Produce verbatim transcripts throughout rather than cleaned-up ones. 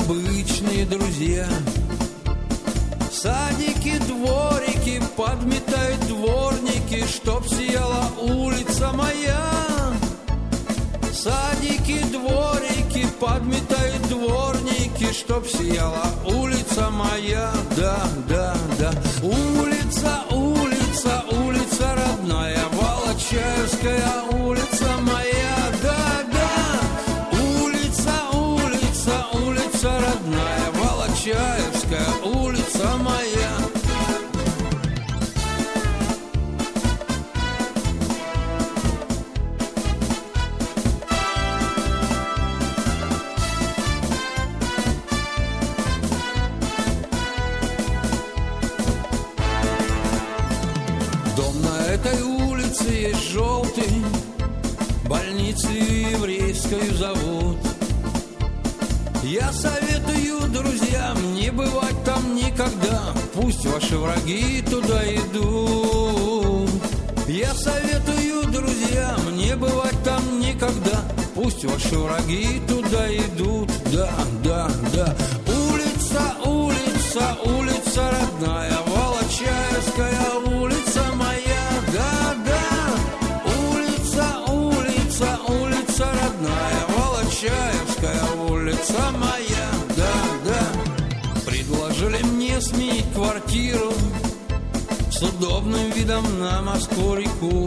обычные друзья. Садики, дворики, подметают дворники, чтоб сияла улица моя. Садики, дворики, подметают дворники, чтоб сияла улица моя. Да, да, да. Улица, улица, улица родная, Волочаевская улица моя. Да, да. Улица, улица, улица родная, Волочаевская улица моя. Дом на этой улице есть желтый, больницу еврейскую зовут. Я советую друзьям не бывать там никогда, пусть ваши враги туда идут. Я советую друзьям не бывать там никогда, пусть ваши враги туда идут. Да, да, да. Улица, улица, улица родная, Волочаевская улица моя. Да, да. Улица, улица, улица родная, Волочаевская улица моя. Да, да. Предложили мне сменить квартиру с удобным видом на Москву-реку.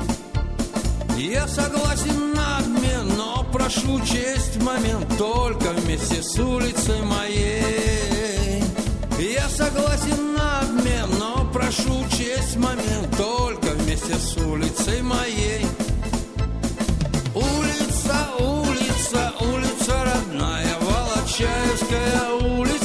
Я согласен на обмен, но прошу учесть момент только вместе с улицей моей. Я согласен на обмен, но прошу учесть момент только вместе с улицей моей. Улица, улица, улица родная, Волочаевская улица.